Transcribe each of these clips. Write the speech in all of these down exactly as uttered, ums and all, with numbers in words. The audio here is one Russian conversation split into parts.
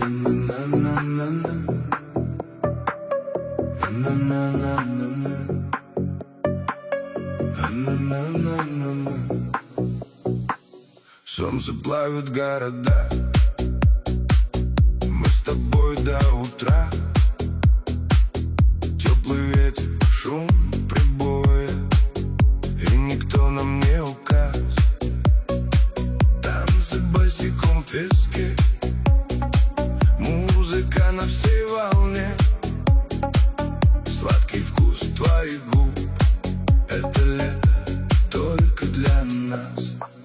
Солнце плавит города, мы с тобой до утра. Теплый ветер, шум прибоя, и никто нам не указ. Танцы босиком в песке, музыка на всей волне. Сладкий вкус твоих губ, это лето только для нас.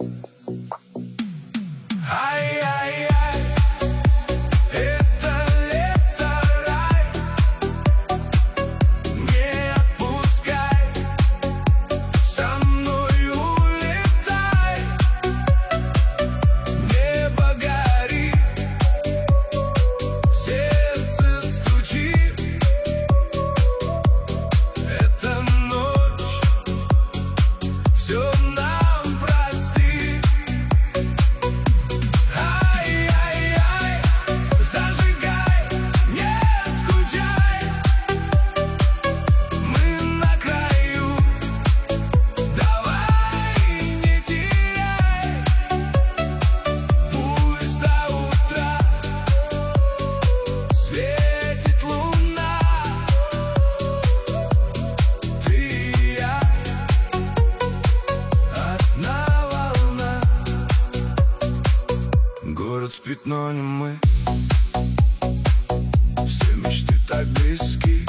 Ай-яй-яй, это лето рай, не отпускай, со мной улетай. Небо горит, сердце стучит, эта ночь все нам простит. Город спит, но не мы. Все мечты так близки,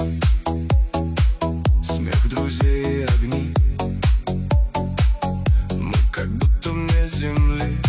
смех друзей и огни. Мы как будто вне земли,